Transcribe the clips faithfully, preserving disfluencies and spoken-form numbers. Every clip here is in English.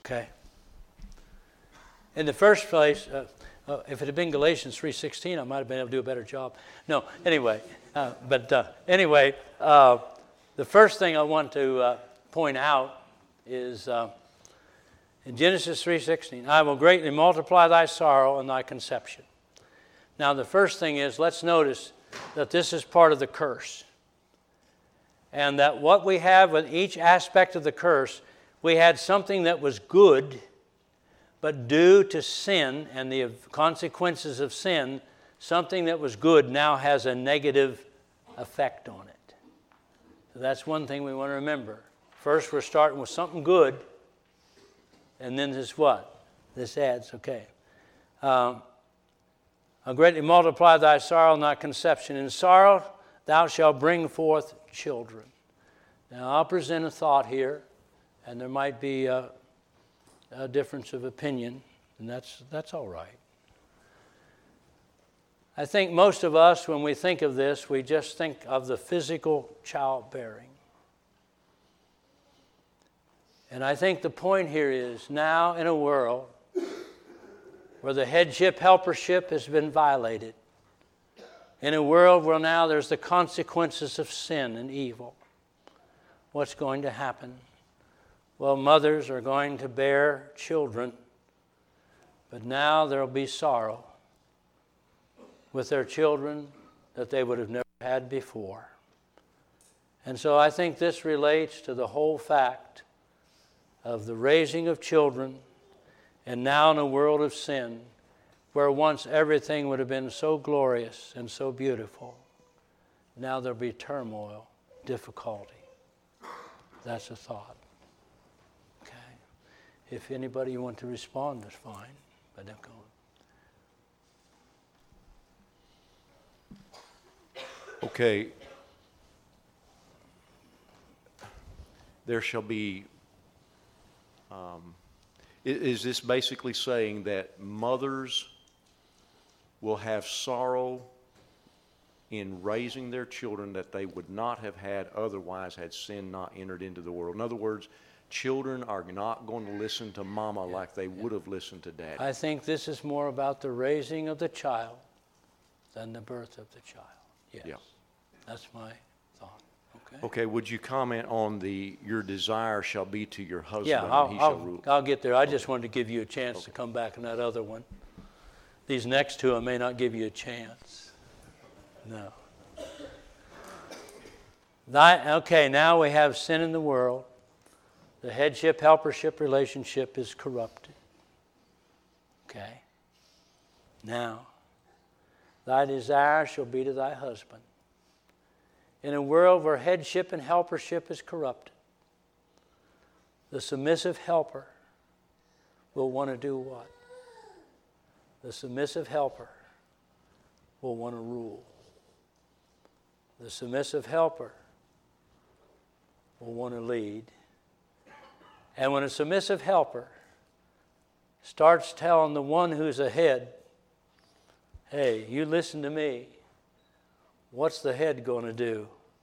Okay. In the first place, uh, uh, if it had been Galatians three sixteen, I might have been able to do a better job. No, anyway, uh, but uh, anyway, uh, the first thing I want to uh, point out is uh, in Genesis three sixteen, I will greatly multiply thy sorrow and thy conception. Now, the first thing is, let's notice that this is part of the curse. And that what we have with each aspect of the curse, we had something that was good, but due to sin and the consequences of sin, something that was good now has a negative effect on it. So that's one thing we want to remember. First, we're starting with something good, and then this what? This adds, okay. Um, I'll greatly multiply thy sorrow and thy conception. In sorrow thou shalt bring forth children. Now, I'll present a thought here, and there might be a, a difference of opinion, and that's that's all right. I think most of us, when we think of this, we just think of the physical childbearing. And I think the point here is, now in a world where the headship helpership has been violated, in a world where now there's the consequences of sin and evil, what's going to happen? Well, mothers are going to bear children, but now there will be sorrow with their children that they would have never had before. And so I think this relates to the whole fact of the raising of children, and now in a world of sin, where once everything would have been so glorious and so beautiful, now there'll be turmoil, difficulty. That's a thought. Okay. If anybody you want to respond, that's fine. But don't go. Okay. There shall be. Um, is this basically saying that mothers will have sorrow in raising their children that they would not have had otherwise had sin not entered into the world? In other words, children are not going to listen to mama yeah. like they yeah. would have listened to daddy. I think this is more about the raising of the child than the birth of the child. Yes. Yeah. That's my thought. Okay. Okay, would you comment on the your desire shall be to your husband yeah, and I'll, he I'll, shall rule? I'll get there. I just wanted to give you a chance okay. to come back on that other one. These next two I may not give you a chance. No. Thy, okay, now we have sin in the world. The headship-helpership relationship is corrupted. Okay. Now, thy desire shall be to thy husband. In a world where headship and helpership is corrupted, the submissive helper will want to do what? The submissive helper will want to rule. The submissive helper will want to lead. And when a submissive helper starts telling the one who's ahead, hey, you listen to me, what's the head going to do?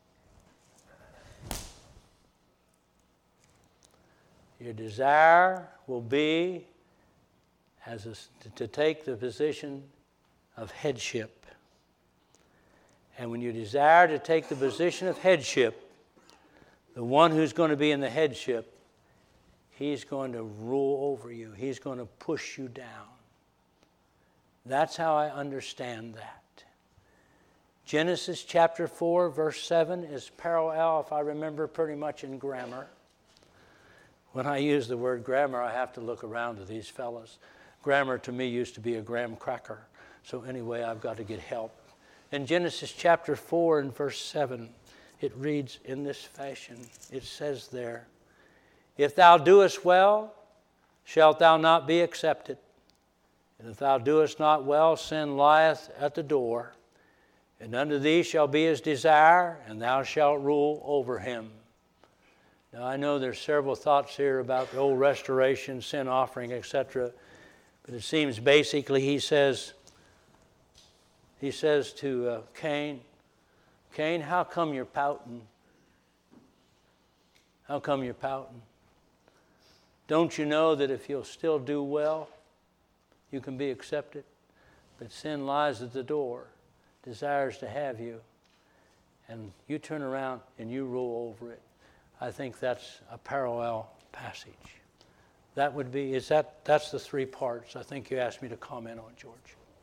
Your desire will be as a, to, to take the position of headship. And when you desire to take the position of headship, the one who's going to be in the headship, he's going to rule over you. He's going to push you down. That's how I understand that. Genesis chapter four, verse seven is parallel, if I remember pretty much in grammar. When I use the word grammar, I have to look around to these fellas. Grammar to me used to be a graham cracker. So anyway, I've got to get help. In Genesis chapter four and verse seven, it reads in this fashion. It says there, if thou doest well, shalt thou not be accepted. And if thou doest not well, sin lieth at the door. And unto thee shall be his desire, and thou shalt rule over him. Now, I know there's several thoughts here about the old restoration, sin offering, et cetera. But it seems basically he says, he says to uh, Cain, Cain, how come you're pouting? How come you're pouting? Don't you know that if you'll still do well, you can be accepted? But sin lies at the door, desires to have you, and you turn around and you rule over it. I think that's a parallel passage. That would be, is that, that's the three parts I think you asked me to comment on, George.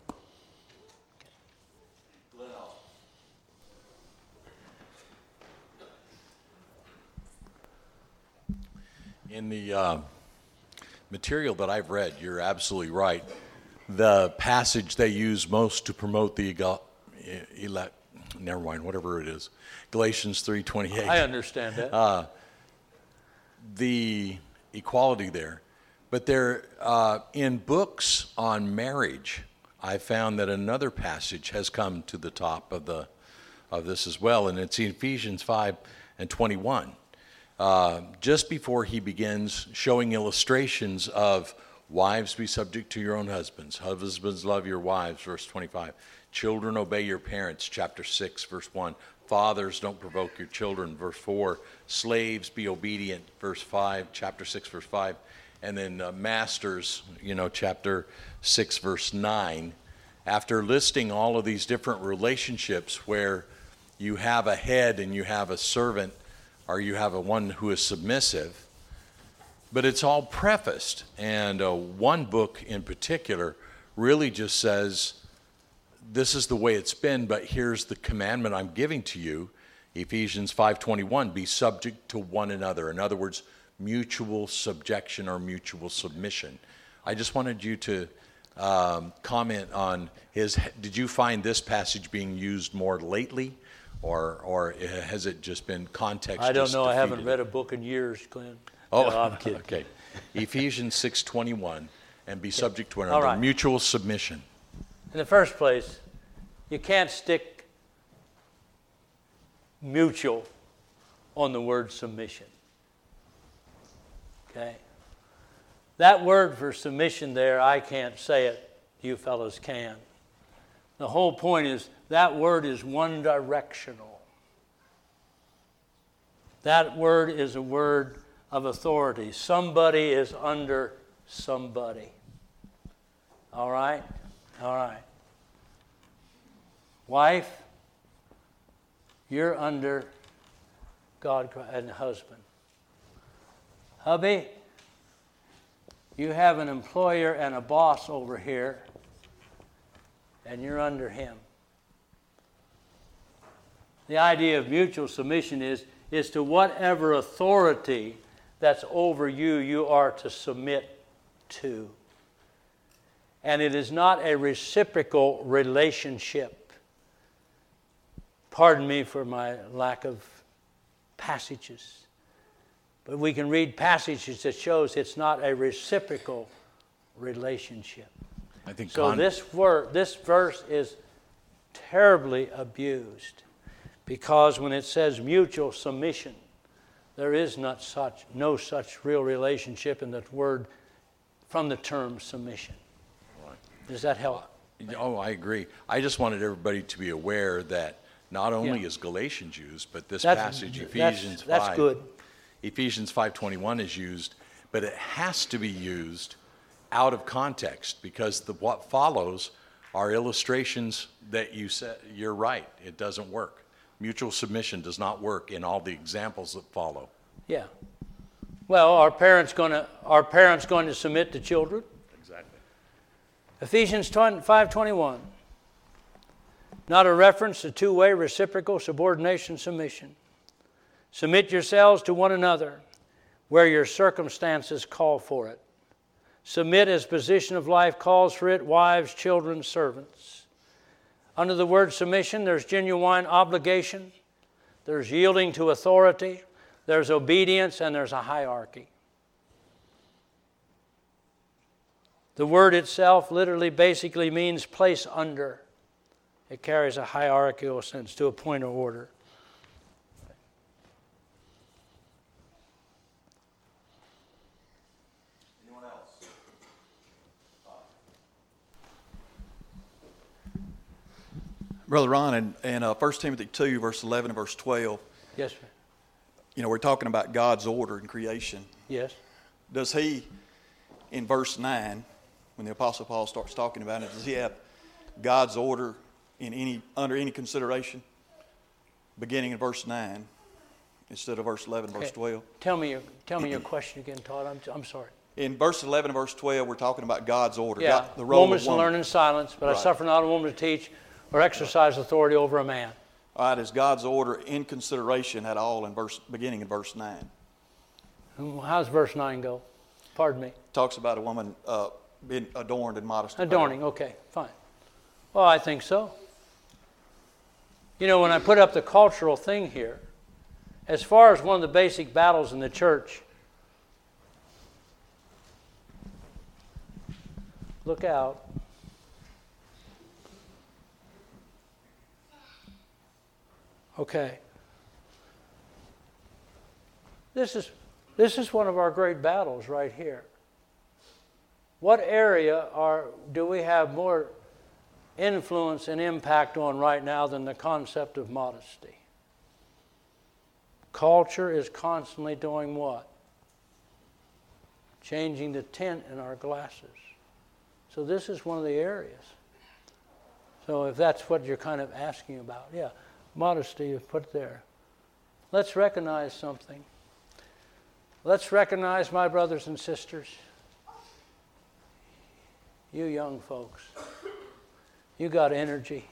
In the uh, material that I've read, you're absolutely right. The passage they use most to promote the ego- elect, never mind, whatever it is, Galatians three twenty-eight. I understand that. Uh, the equality there. But there, uh, in books on marriage, I found that another passage has come to the top of the of this as well, and it's in Ephesians five and twenty-one. Uh, just before he begins showing illustrations of wives, be subject to your own husbands. Husbands, love your wives, verse twenty-five. Children, obey your parents, chapter six, verse one. Fathers, don't provoke your children, verse four. Slaves, be obedient, verse five, chapter six, verse five. And then uh, masters, you know, chapter six, verse nine. After listing all of these different relationships where you have a head and you have a servant, or you have a one who is submissive, but it's all prefaced. And uh, one book in particular really just says, this is the way it's been, but here's the commandment I'm giving to you. Ephesians five twenty-one, be subject to one another. In other words, mutual subjection or mutual submission. I just wanted you to um, comment on his, did you find this passage being used more lately? Or or has it just been context? I don't know. I haven't defeated read it? a book in years, Glenn. Oh, no, I'm kidding. Okay. Ephesians six twenty-one, and be subject to one All another. right. Mutual submission. In the first place, you can't stick mutual on the word submission. Okay? That word for submission there, I can't say it. You fellas can. The whole point is that word is one directional. That word is a word of authority. Somebody is under somebody. All right? All right. Wife, you're under God and husband. Hubby, you have an employer and a boss over here, and you're under him. The idea of mutual submission is, is to whatever authority that's over you, you are to submit to. And it is not a reciprocal relationship. Pardon me for my lack of passages. But we can read passages that shows it's not a reciprocal relationship. I think So con- this word, this verse is terribly abused, because when it says mutual submission, there is not such, no such real relationship in that word from the term submission. Right. Does that help? Oh, I agree. I just wanted everybody to be aware that not only Yeah. is Galatians used, but this That's- passage, that's- Ephesians that's five. good. Ephesians five twenty-one is used, but it has to be used out of context, because the what follows are illustrations that you said you're right. It doesn't work. Mutual submission does not work in all the examples that follow. Yeah. Well, are parents going to are parents going to submit to children? Exactly. Ephesians five twenty-one. Not a reference to two-way reciprocal subordination submission. Submit yourselves to one another where your circumstances call for it. Submit as position of life calls for it, wives, children, servants. Under the word submission, there's genuine obligation, there's yielding to authority, there's obedience, and there's a hierarchy. The word itself literally basically means place under. It carries a hierarchical sense, to a point of order. Anyone else? Brother Ron, in, in uh, First Timothy two, verse eleven and verse twelve, Yes, sir. you know, we're talking about God's order in creation. Yes. does he, in verse nine, when the Apostle Paul starts talking about it, does he have God's order in any under any consideration, beginning in verse nine instead of verse eleven, verse Okay. twelve? Tell me your tell me your question again, Todd. I'm I'm sorry. In verse eleven and verse twelve, we're talking about God's order, Yeah, God, the role moments of to woman. learn in silence, but I Right. suffer not a woman to teach or exercise authority over a man. All right, is God's order in consideration at all in verse beginning in verse nine? And how's verse nine go? Pardon me. Talks about a woman uh, being adorned in modest apparel. Adorning, okay, fine. Well, I think so. You know, when I put up the cultural thing here, as far as one of the basic battles in the church, look out. Okay. This is this is one of our great battles right here. What area are do we have more influence and impact on right now than the concept of modesty? Culture is constantly doing what? Changing the tint in our glasses. So this is one of the areas. So if that's what you're kind of asking about, yeah, modesty is put there. Let's recognize something. Let's recognize, my brothers and sisters, you young folks, you got energy.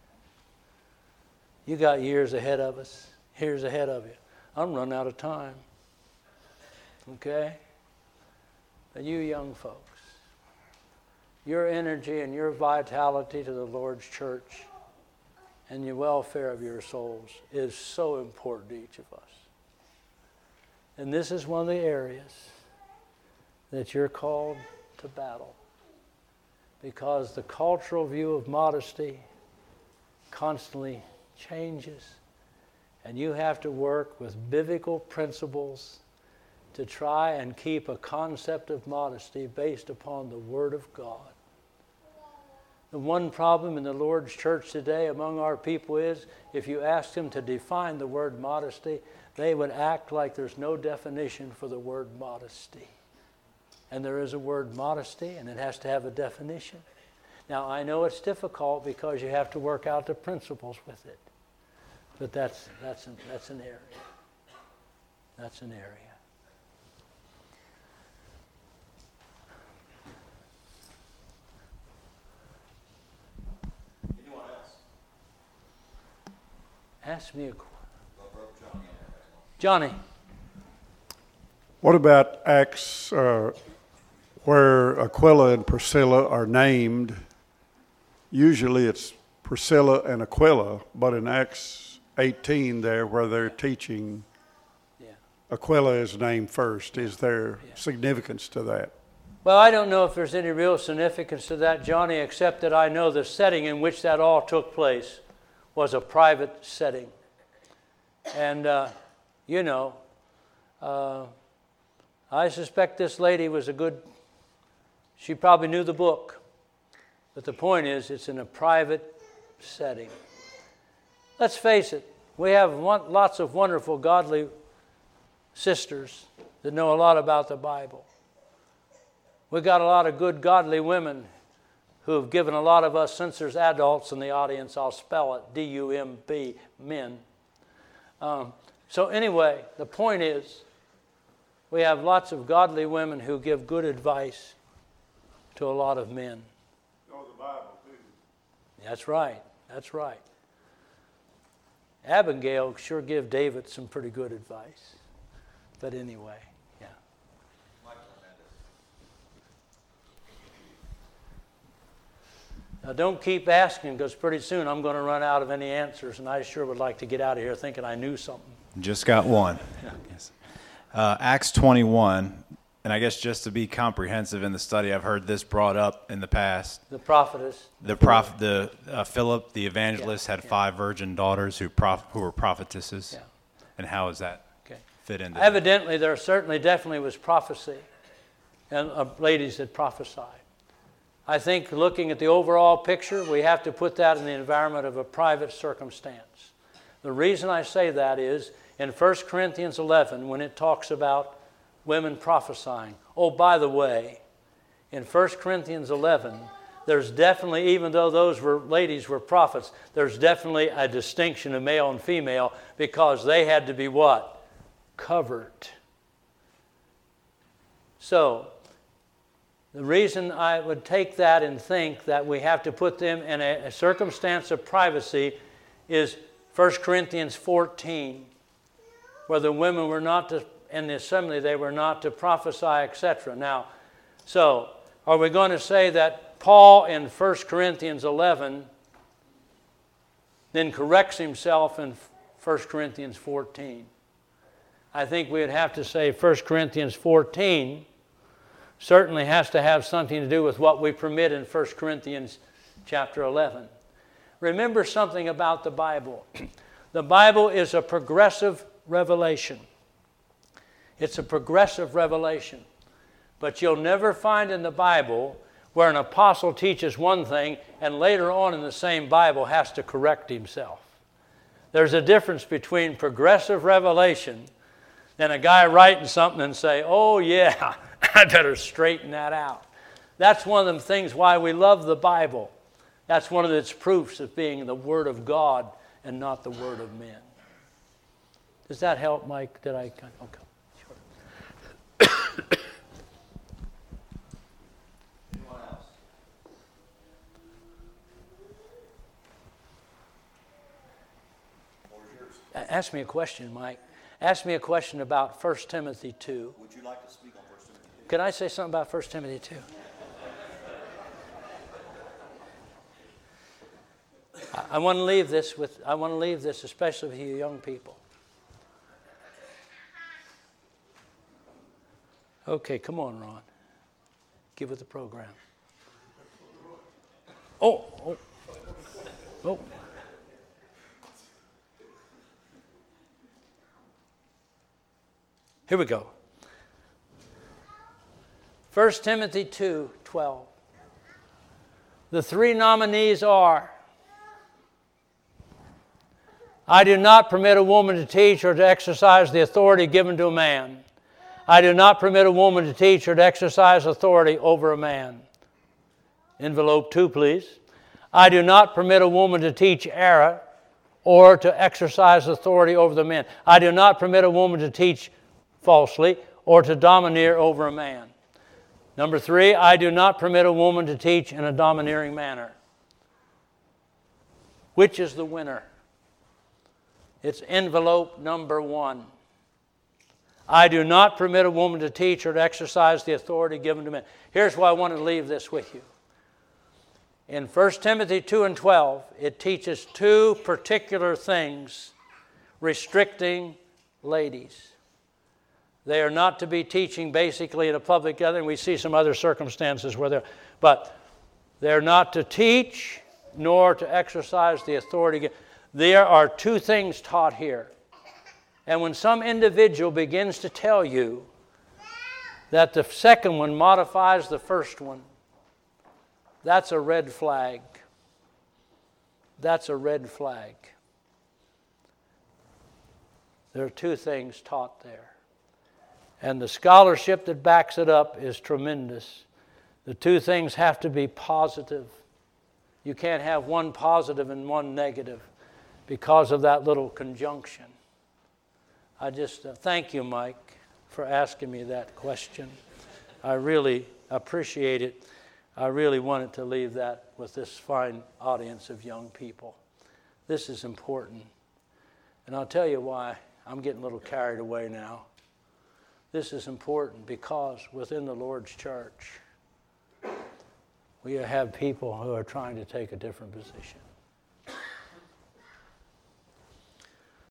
You got years ahead of us, years ahead of you. I'm running out of time. Okay? But you young folks, your energy and your vitality to the Lord's church and the welfare of your souls is so important to each of us. And this is one of the areas that you're called to battle, because the cultural view of modesty constantly changes, and you have to work with biblical principles to try and keep a concept of modesty based upon the Word of God. The one problem in the Lord's church today among our people is, if you ask them to define the word modesty, they would act like there's no definition for the word modesty. And there is a word modesty, and it has to have a definition. Now, I know it's difficult because you have to work out the principles with it. But that's, that's, an, that's an area. That's an area. Anyone else? Ask me a question. Johnny. What about Acts uh, where Aquila and Priscilla are named? Usually it's Priscilla and Aquila, but in Acts eighteen there where they're teaching, Yeah. Aquila is named first. Is there Yeah. significance to that? Well, I don't know if there's any real significance to that, Johnny, except that I know the setting in which that all took place was a private setting. And, uh, you know, uh, I suspect this lady was a good, she probably knew the book. But the point is, it's in a private setting. Let's face it, we have one, lots of wonderful, godly sisters that know a lot about the Bible. We've got a lot of good, godly women who have given a lot of us, since there's adults in the audience, I'll spell it, D U M B, men. Um, so anyway, the point is, we have lots of godly women who give good advice to a lot of men. Know the Bible too. That's right, that's right. Abigail sure gave David some pretty good advice. But anyway, yeah. Now don't keep asking, because pretty soon I'm going to run out of any answers, and I sure would like to get out of here thinking I knew something. Just got one. Yes. Uh, Acts twenty-one, and I guess just to be comprehensive in the study, I've heard this brought up in the past. The prophetess. The prof, the uh, Philip, the evangelist, Yeah, had yeah. five virgin daughters who prof, who were prophetesses. Yeah. And how is that Okay. fit into that? Evidently, there certainly definitely was prophecy, and uh, ladies that prophesied. I think looking at the overall picture, we have to put that in the environment of a private circumstance. The reason I say that is in First Corinthians eleven, when it talks about women prophesying, Oh, by the way, in First Corinthians eleven, there's definitely, even though those were ladies were prophets, there's definitely a distinction of male and female because they had to be what? Covered. So, the reason I would take that and think that we have to put them in a, a circumstance of privacy is First Corinthians fourteen, where the women were not to, in the assembly, they were not to prophesy, et cetera. Now, so, are we going to say that Paul in First Corinthians eleven then corrects himself in First Corinthians fourteen? I think we would have to say First Corinthians fourteen certainly has to have something to do with what we permit in First Corinthians chapter eleven. Remember something about the Bible. The Bible is a progressive revelation. It's a progressive revelation. But you'll never find in the Bible where an apostle teaches one thing and later on in the same Bible has to correct himself. There's a difference between progressive revelation and a guy writing something and say, oh yeah, I better straighten that out. That's one of them things why we love the Bible. That's one of its proofs of being the Word of God and not the Word of men. Does that help, Mike? Did I? Okay, sure. Anyone else? What was yours? Ask me a question, Mike. Ask me a question about First Timothy two. Would you like to speak on First Timothy two? Could I say something about First Timothy two? I, I want to leave this with. I want to leave this, especially with you young people. Okay, come on, Ron. Give it the program. Oh, oh, oh. Here we go. First Timothy two twelve. The three nominees are, I do not permit a woman to teach or to exercise the authority given to a man. I do not permit a woman to teach or to exercise authority over a man. Envelope two, please. I do not permit a woman to teach error or to exercise authority over the men. I do not permit a woman to teach falsely or to domineer over a man. Number three, I do not permit a woman to teach in a domineering manner. Which is the winner? It's envelope number one. I do not permit a woman to teach or to exercise the authority given to men. Here's why I want to leave this with you. In First Timothy two and twelve, it teaches two particular things restricting ladies. They are not to be teaching basically in a public gathering. We see some other circumstances where they're, but they're not to teach nor to exercise the authority. There are two things taught here. And when some individual begins to tell you that the second one modifies the first one, that's a red flag. That's a red flag. There are two things taught there. And the scholarship that backs it up is tremendous. The two things have to be positive. You can't have one positive and one negative because of that little conjunction. I just uh, thank you, Mike, for asking me that question. I really appreciate it. I really wanted to leave that with this fine audience of young people. This is important. And I'll tell you why. I'm getting a little carried away now. This is important because within the Lord's church, we have people who are trying to take a different position.